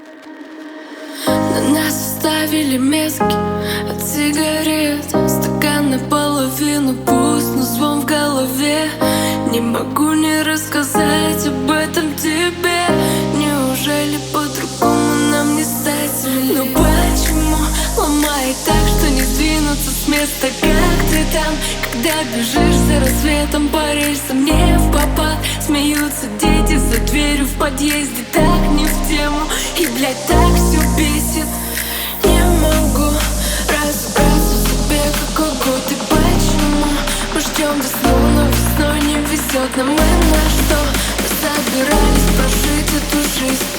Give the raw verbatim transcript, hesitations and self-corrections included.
На нас оставили метки от сигарет. Стакан наполовину пуст, но звон в голове. Не могу не рассказать об этом тебе. Неужели по-другому нам не стать? Но почему ломает так, что не сдвинуться с места? Как ты там, когда бежишь за рассветом по рельсам не впопад? Смеются дети за дверью в подъезде, так не в тему. И, блядь, так все бесит. Не могу разобраться в себе, какой год и почему мы ждем весну, но весной не везет нам. Мы на что? Мы собирались прожить эту жизнь.